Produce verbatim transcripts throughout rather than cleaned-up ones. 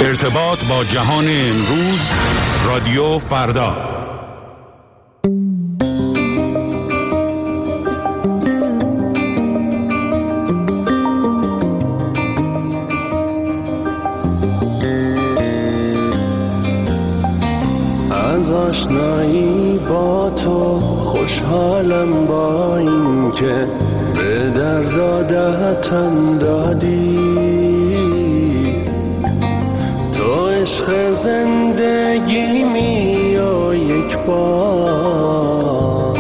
ارتباط با جهان امروز، رادیو فردا. از آشنایی با تو خوشحالم، با این که به درد عادتم دادی. تو عشق زندگیمی و یک بار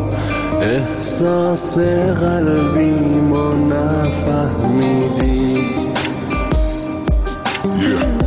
احساس قلبیمو نفهمیدی. yeah.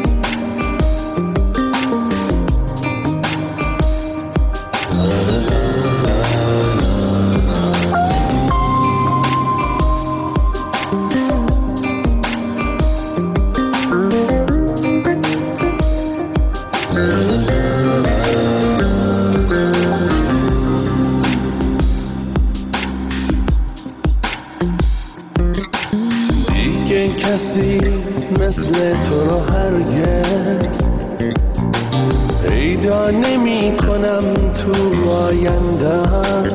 کسی مثل تو رو هرگز پیدا نمی کنم تو آیندم.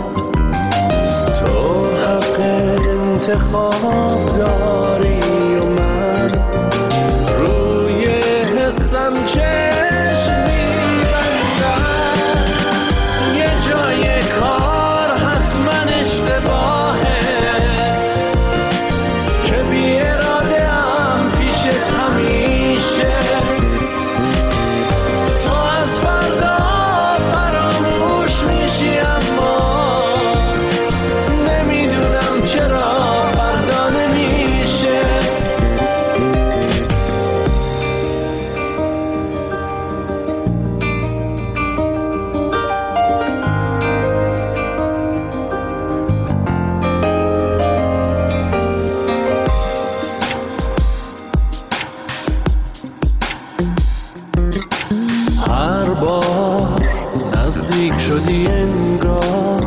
تو حق انتخاب داری و من روی حسم چشم می‌بندم. یه جای کار حتما اشتباهه که بی اراده ام پیشت همیشه. تو از فردا فراموش میشی، اما نمیدونم چرا فردا نمیشه. هر بار نزدیک شدی انگار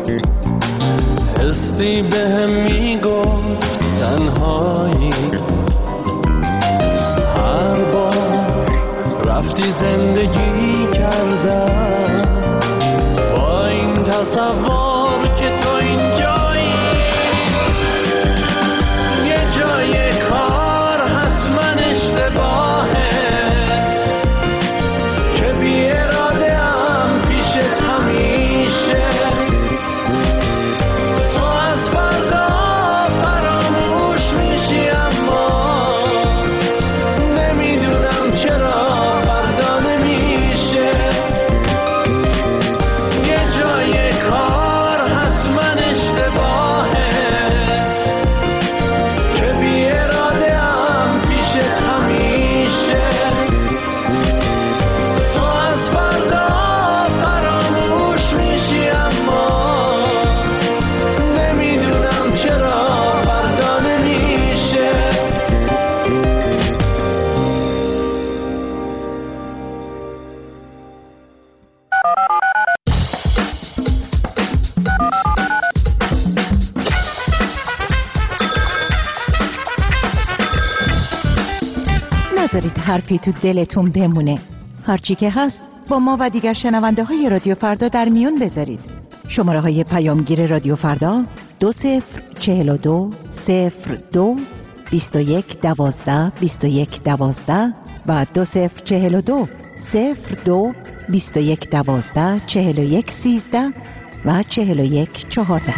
حسی بهم میگفت تنهایی. هر بار رفتی زندگی کردم با این تصور که تو اینجایی. یه جای کار حتما اشتباهه که بی اراده ام پیشت همیشه. تو از فردا فراموش میشی، اما نمیدونم چرا فردا نمیشه. یه جای کار حتما اشتباهه که بی اراده ام پیشت همیشه. تو از فردا فراموش میشی، اما نمیدونم چرا فردا نمیشه. نذارید حرفی تو دلتون بمونه. هرچی که هست با ما و دیگر شنونده های رادیو فردا در میون بذارید. شماره های پیامگیر رادیو فردا دو صفر چهل و دو صفر دو بیست و یک دوازده بیست و یک دوازده و دو صفر چهل و دو صفر دو بیست و یک دوازده چهل و یک سیزده و چهل و یک چهارده.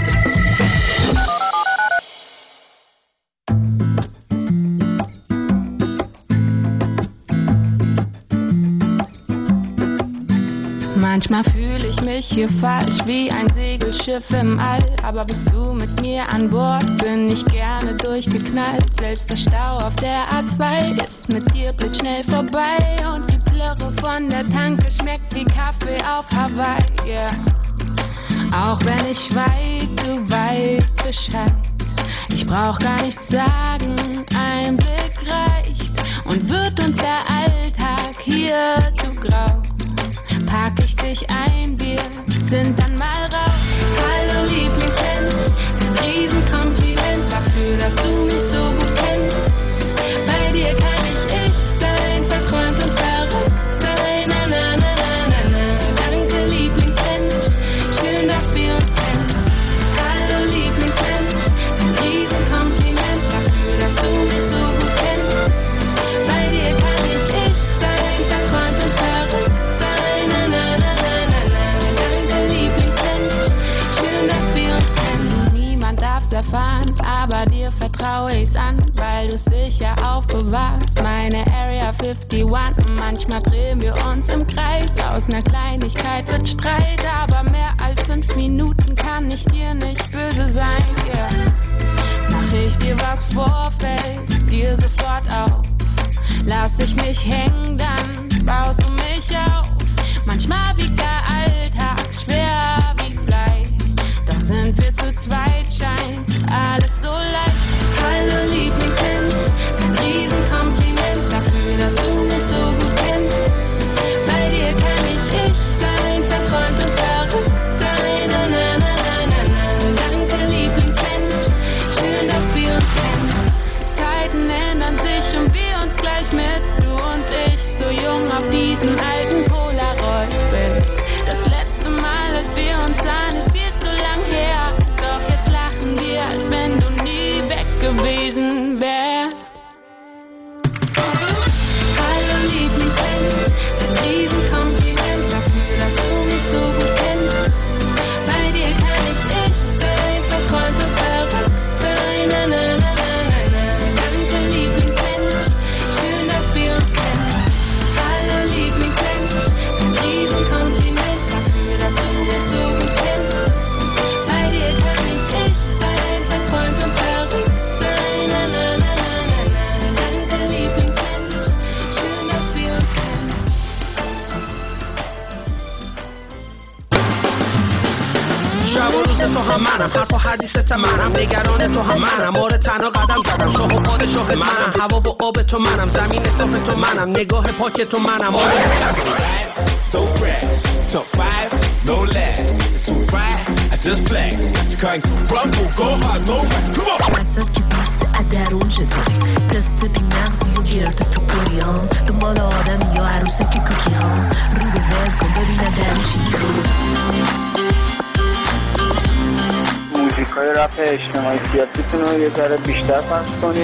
Manchmal fühle ich mich hier falsch wie ein Segelschiff im All, aber bist du mit mir an Bord, bin ich gerne durchgeknallt. Selbst der Stau auf der A zwei ist mit dir blitzschnell vorbei und die Plörre von der Tanke schmeckt wie Kaffee auf Hawaii. Yeah. Auch wenn ich weit, du weißt Bescheid. Ich brauch gar nichts sagen, ein Blick reicht und wird uns der Alltag hier zu grau. Pack ich dich ein, wir sind dann mal raus. Hallo Lieblingsmensch, ein Riesenkompliment dafür, dass du mich so gut kennst. Bei dir kann ich ich warst meine Area einundfünfzig und manchmal drehen wir uns im Kreis. Aus einer Kleinigkeit wird Streit, aber mehr als fünf Minuten kann ich dir nicht böse sein, yeah. Mach ich dir was vor, fällst dir sofort auf. Lass ich mich hängen, dann baust du mich auf. Manchmal wiegt der Alltag schwer wie Blei, doch sind wir zu zweit, scheint alles so leicht. Hallo Lieblingsmensch, ein Riesenkompliment dafür, dass du mich so gut kennst. Bei dir kann ich ich sein, verträumt und verrückt sein. Na, na, na, na, na, na. Danke Lieblingsmensch, schön, dass wir uns kennen. Zeiten ändern sich und wir uns gleich mit, du und ich, so jung auf diesem alten Polaroid-Bild. Das letzte Mal, als wir uns sahen, ist viel zu lang her, doch jetzt lachen wir, als wenn du nie weg gewesen wärst. Hallo Lieblingsmensch, ein Riesenkompliment dafür, dass du mich so gut kennst. Bei dir kann ich ich sein, verträumt und verrückt sein. Na, na, na, na, na, na. Danke Lieblingsmensch, schön, dass wir uns kennen. Hallo Lieblingsmensch, ein Riesenkompliment dafür, dass du mich so gut kennst. Bei dir kann ich ich sein, verträumt und verrückt sein. Na, na, na, na, na, na. Danke Lieblingsmensch, schön, dass wir uns kennen. شب و روز تو هم منم، حرف و حدیثت منم، نگران تو هم منم، آره تنها قدم زدم، شاه و پادشاه منم، هوا و آب تو منم، زمین صاف تو منم، نگاه پاک تو منم، آره So fresh, top five, no less. It's too bright, I just flex. It's crank, rumble, go hard, no rest. Come on. وسط که پست ادرون چطوری تست بی مغزی و گرد تو پوریام دنبال آدم یا عروسه که کوکی ها رو رو ول کن ببینم در چی موزیکای رپ اجتماعی سیاسیتون رو یه ذره بیشتر پخش کنید.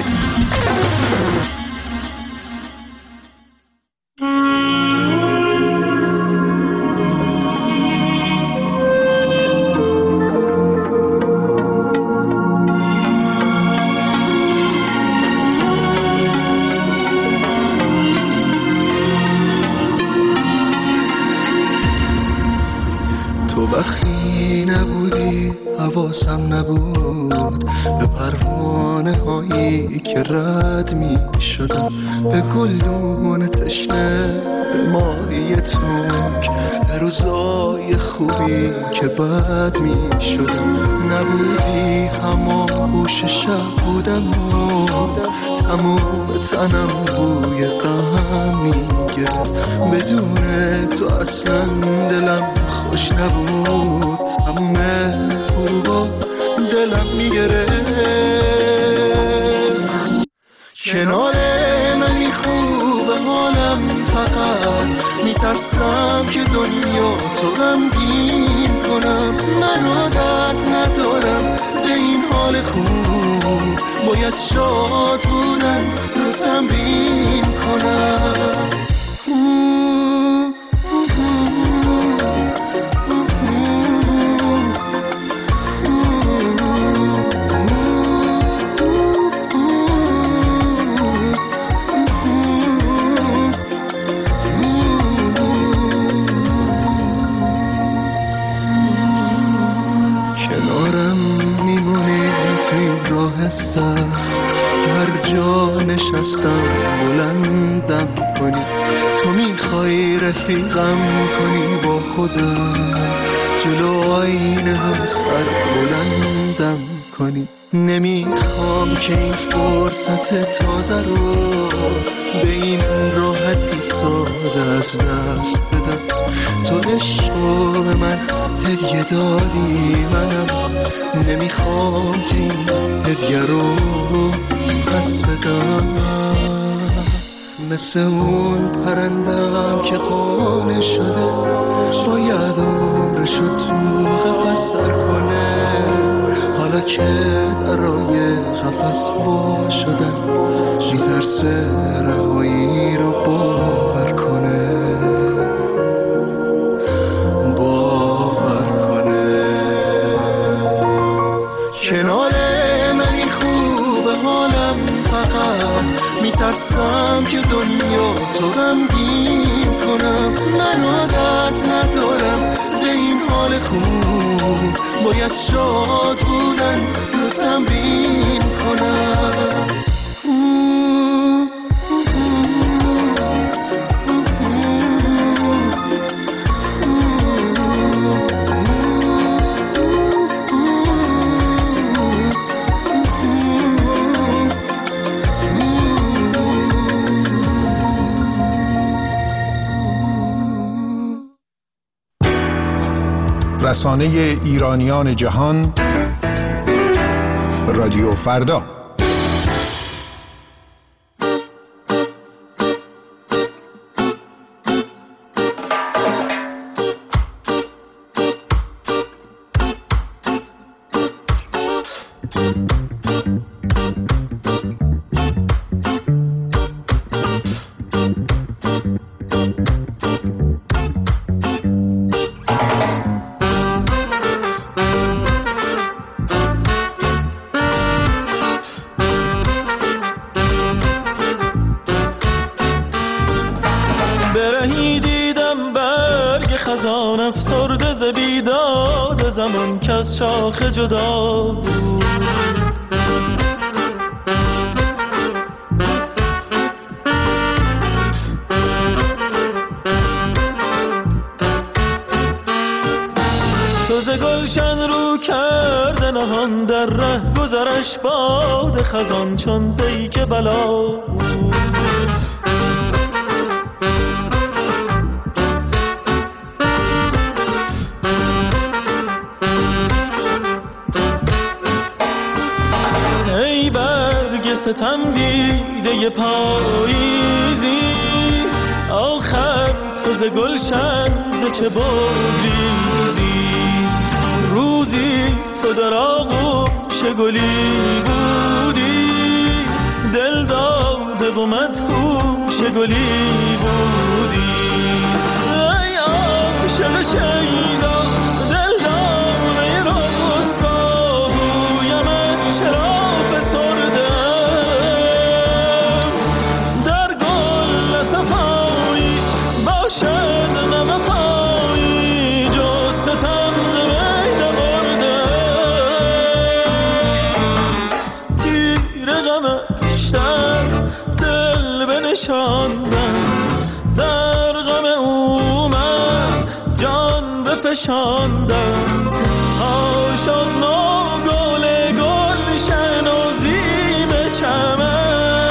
حواسم نبود به پروانه هایی که رد می شدم، به گلدون تشنه، به ماهی تنگ، به روزای خوبی که بد می شدم. نبودی همان گوش شب بودم و تمام تنم بوی غم می گرفت. بدون تو اصلا دلم خوش نبود، تموم غروبا دلم میگرفت. کنار منی خوبه حالم، فقط میترسم که دنیا تو غمگین کنم. من عادت ندارم به این حال خوب، باید شاد بودم رو تمرین کنم. هر جا نشستم بلندم کنی، تو میخوای رفیقم کنی با خودم، جلو آینه هم سر بلندم کنی. نمیخوام که این فرصت تازه رو به این راحتی ساده از دست بدم. تو عشق به من هدیه دادی، منم نمیخوام که این هدیه رو پس بدم. مثل اون پرندم که خانه شده، باید عمرشو تو قفس سر کنه. حالا که درای قفس وا شدن، میترسه رهایی رو باور کنه، باور کنه. کنار منی خوبه حالم، فقط میترسه هستم که دنیا تو غمگین کنم. من عادت ندارم به این حال خوب، باید شاد بودن رو تمرین کنم. رسانه ایرانیان جهان، رادیو فردا. شاخ جدا بود توز گلشن رو کرده نهان در ره گذرش باد خزان چون پیک بلا بود. ستم دیده پاییزی آخر تو ز گلشن ز چه بگریزی. روزی تو در آغوش گلی بودی دل داده و مدهوش گلی بودی. ای عاشق شیدا دل داده را رسوا گویمت چرا در غم او من جان بفشاندم تا شد نو گل گلشن و زیب چمن.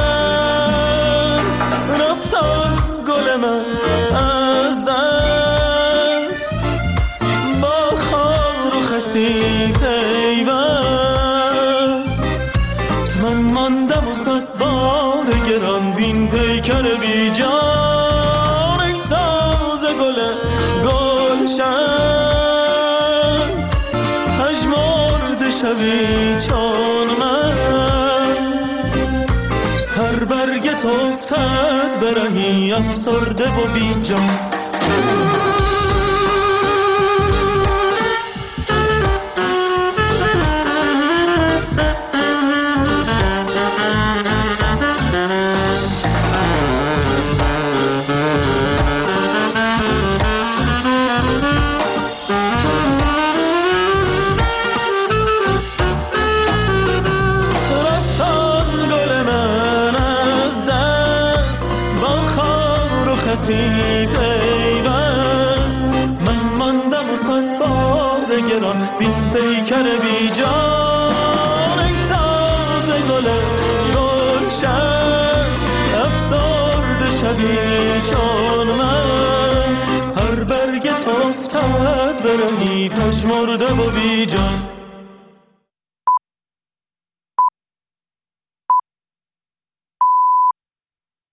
رفتان گل من از دست با خار و خسی پیوست. من ماندم و صد بار گران بین پیکر بی جان. ای تازه گل گلشن پژمرده شوی چون من. هر برگت افتد برهی افسرده و بی جان. پیوست من ماندم و صد بار گران بین پیکر بی جان. ای تازه گل گلشن افسرده شوی چون من. هر برگت افتد برهی پژمرده و بی جان.